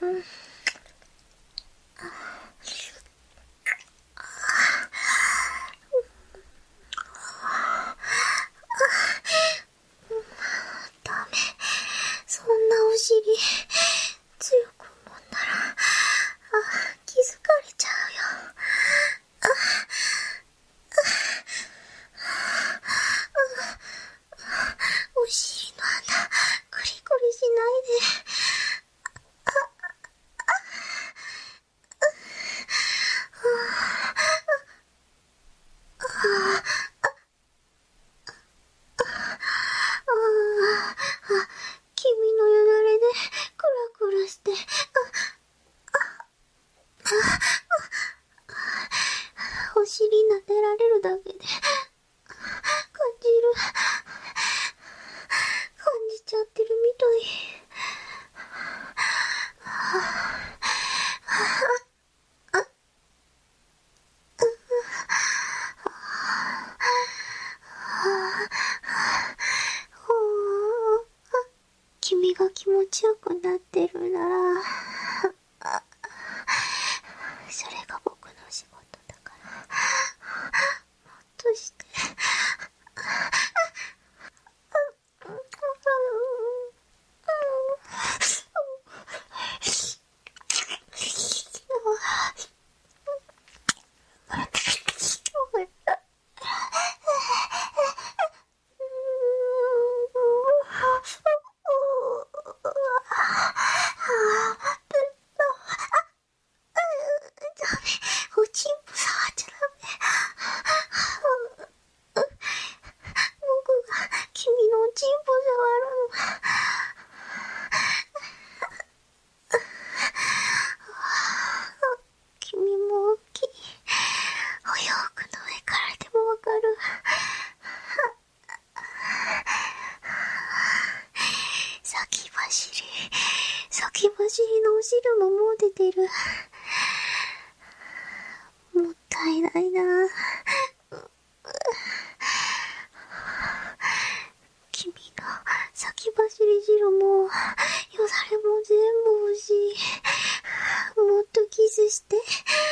ダメ。そんなお尻、強くもんなら、気づかれちゃうよ。お尻の穴、クリクリしないで。君のよだれでクラクラして、お尻撫でられるだけで感じちゃってるみたい。君が気持ちよくなってるなら、それが僕の仕事だから、もっとして。おちんぽ触っちゃダメ。僕が君のおちんぽ触るの。君も大きい。お洋服の上からでもわかる。先走りのお汁ももう出てる。もったいないな。君の先走り汁もよだれも全部欲しい。もっとキスして。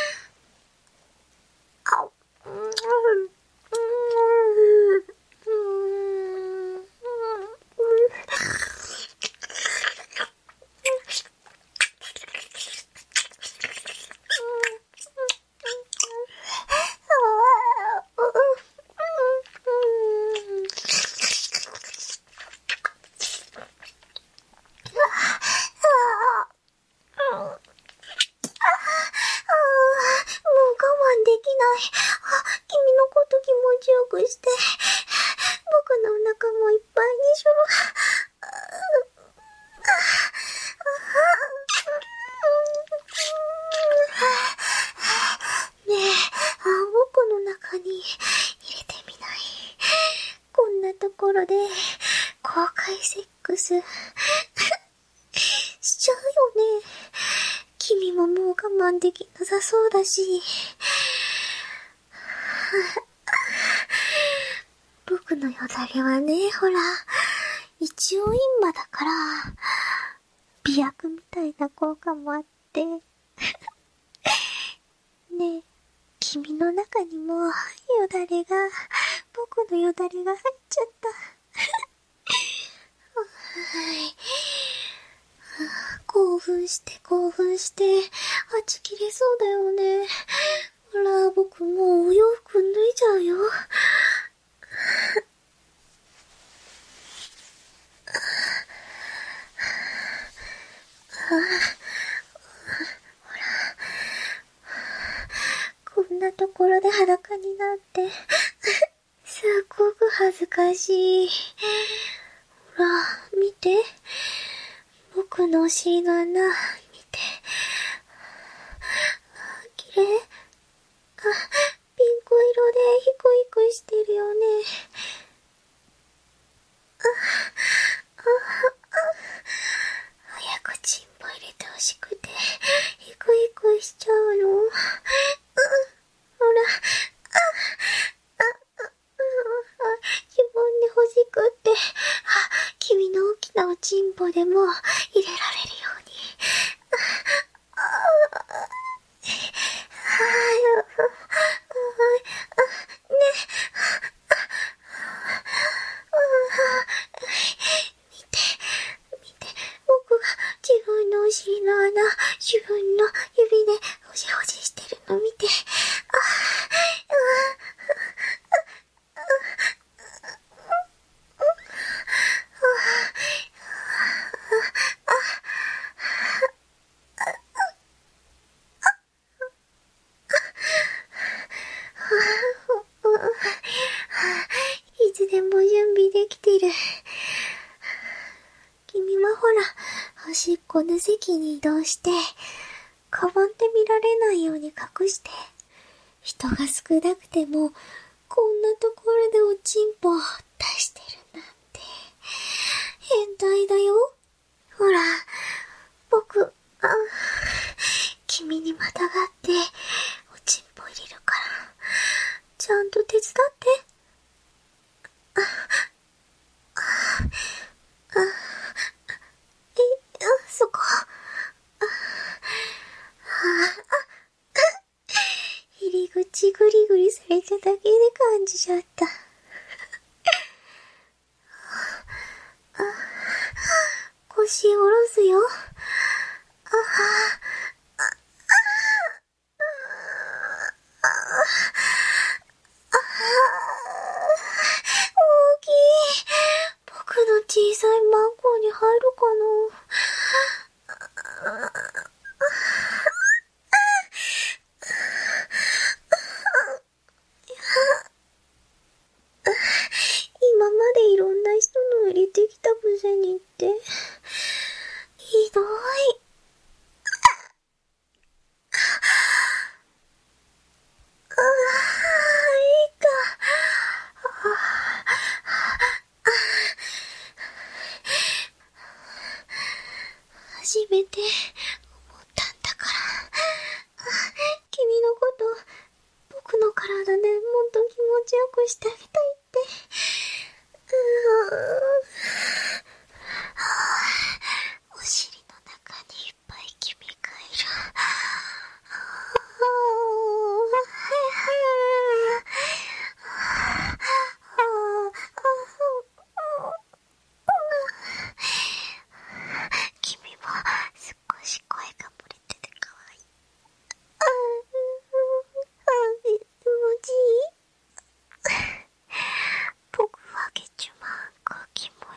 君のこと気持ちよくして。僕のお腹もいっぱいにしろ。ねえ、僕の中に入れてみない？こんなところで公開セックスしちゃうよね。君ももう我慢できなさそうだし。僕のよだれはね、ほら、一応インマだから、美薬みたいな効果もあって。ねえ、君の中にもよだれが、僕のよだれが入っちゃった。興奮して、はち切れそうだよね。ほら、僕もうお洋服脱いじゃうよ。こんなところで裸になって、すっごく恥ずかしい。ほら、見て。僕のお尻の穴、見て。綺麗？ピンク色でヒクヒクしてるよね。早くチンポ入れてほしくて、ヒクヒクしちゃうの。ほら、自分で欲しくって、君の大きなおチンポでも入れられるように。 尻の穴、自分の指でほじほじしてるの見て、いつでも準備できてる。君はほら、端っこの席に移動して、カバンで見られないように隠して、人が少なくても、こんなところでおちんぽを出してるなんて、変態だよ。ほら、僕、君にまたがって、おちんぽ入れるから、ちゃんと手伝って。そこ。入り口グリグリされただけで感じちゃった。腰下ろすよ。大きい。僕の小さいマンコに入るかな。今までいろんな人の入れてきたくせにって、ひどい。いいか。初めて思ったんだから。君のこと、僕の体でもっと気持ちよくしてあげたいって。お尻の中にいっぱい君がいる。君も少し声が漏れててかわいい。気持ちいい。僕はゲチュマンが気持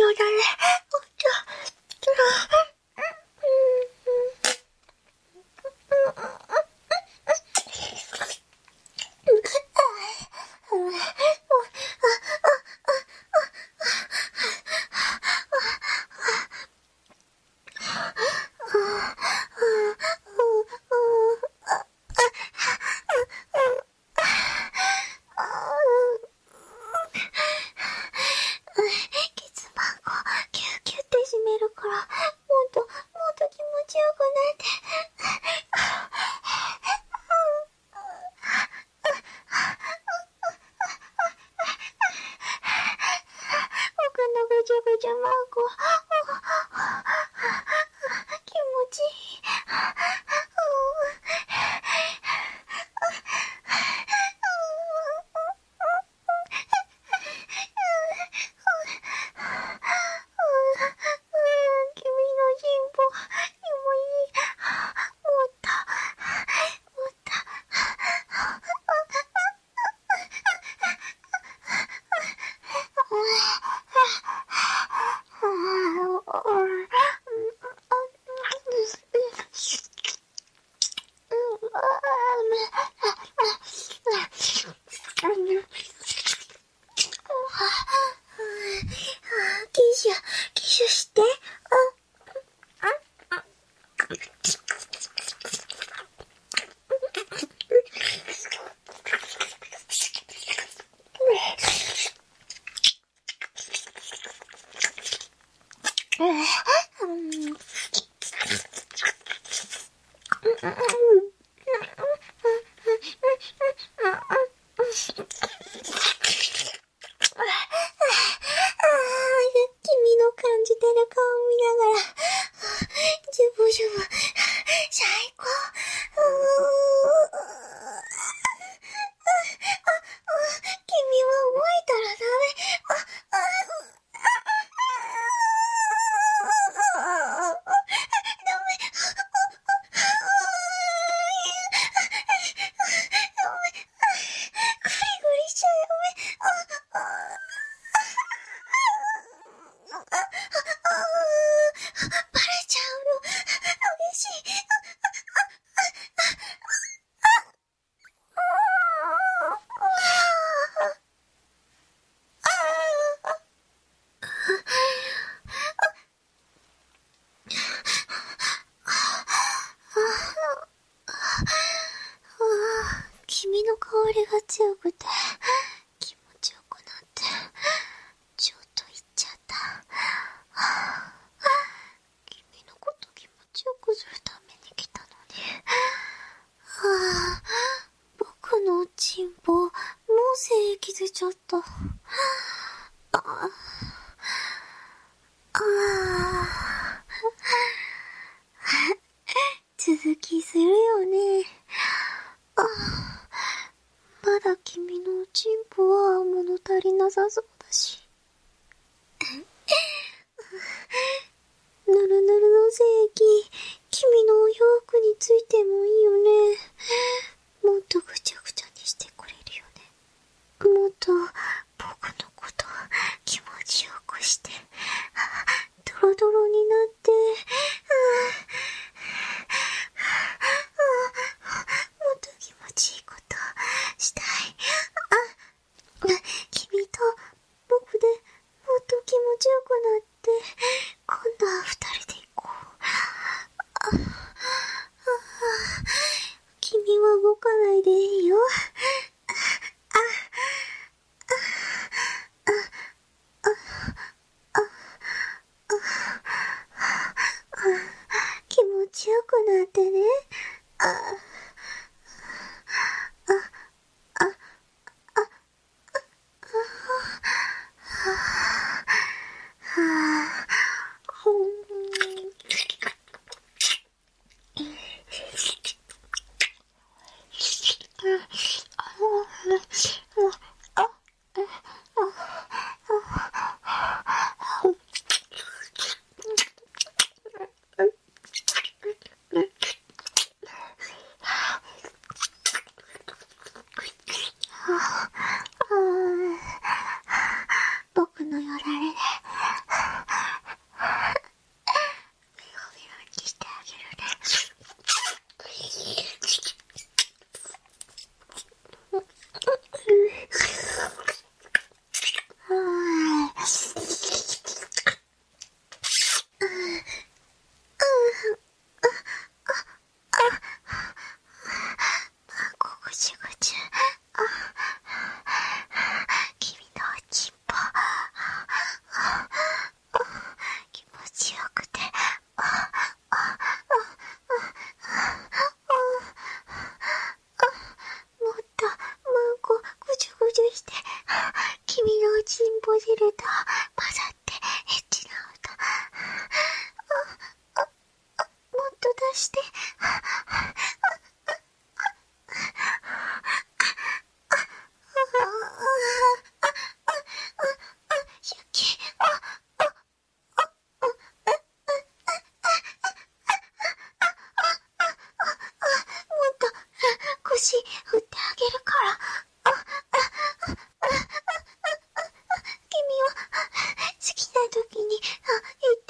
そうだね。ケツバンコキューキューって締めるから、もっと気持ちよくなって。僕のぐちゃぐちゃマンコ気持ちいい。君の進歩にもいい。もっとキシュして。君の感じてる顔見ながら、ジュブジュブ、最高。君は動いたらダメ。グリグリしちゃダメ。バレちゃうの。激しい。君の香りが強くて気持ちよくなってちょっといっちゃった。君のこと気持ちよくするために来たのに。僕のチンポもう精液出ちゃった。続きするよね。まだ君のチンポは物足りなさそうだし。ぬるぬるの精液、君のお洋服についてもいいよね。もっとぐちゃぐちゃにしてくれるよね。もっと僕のこと気持ちよくして、ドロドロになって、もっと気持ちいいことしたい。君と僕でもっと気持ちよくなって、今度は2人で行こう。君は動かないでいいよ。 チンポ汁と混ざってエッチな歌。もっと出して。ユキ。もっと腰振ってあげるから。君は好きな時に言って。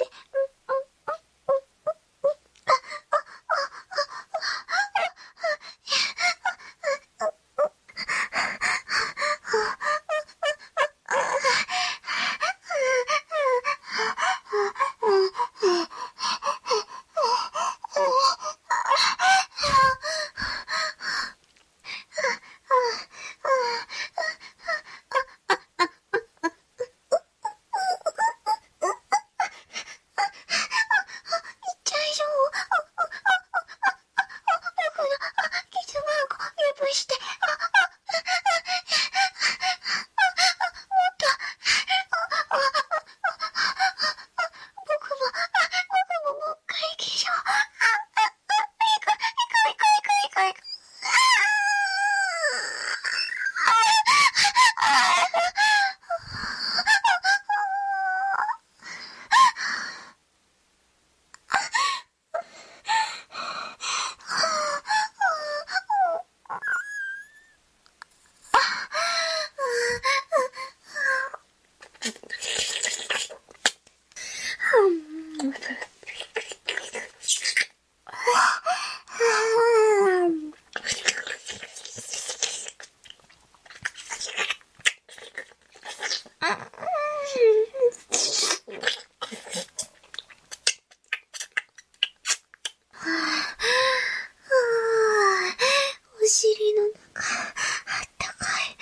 お尻の中、あったかい。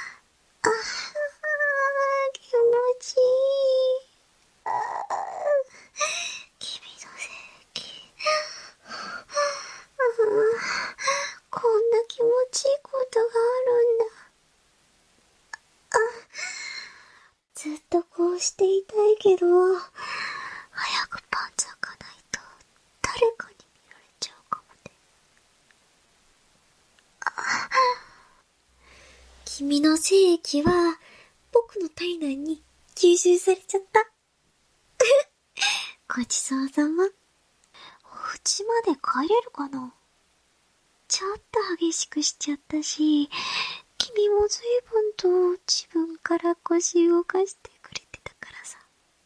気持ちいい。君の性器。こんな気持ちいいことがあるんだ。ずっとこうしていたいけど、早くパンツ開かないと誰かに見られちゃうかもね。君の精液は僕の体内に吸収されちゃった。ごちそうさま。お家まで帰れるかな？ちょっと激しくしちゃったし、君も随分と自分から腰動かしてくれてたからさ。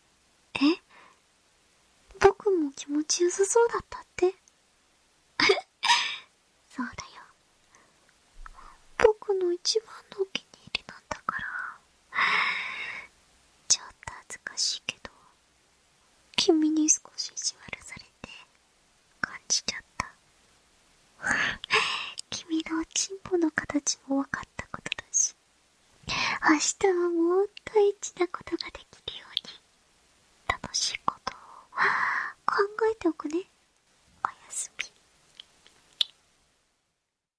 僕も気持ちよさそうだったって。そうだよ。僕の一番のお気に入りなんだから。ちょっと恥ずかしいけど、君に少し意地悪されて感じちゃった。君のおちんぽの形も分かったことだし、明日はもっとエッチなことがで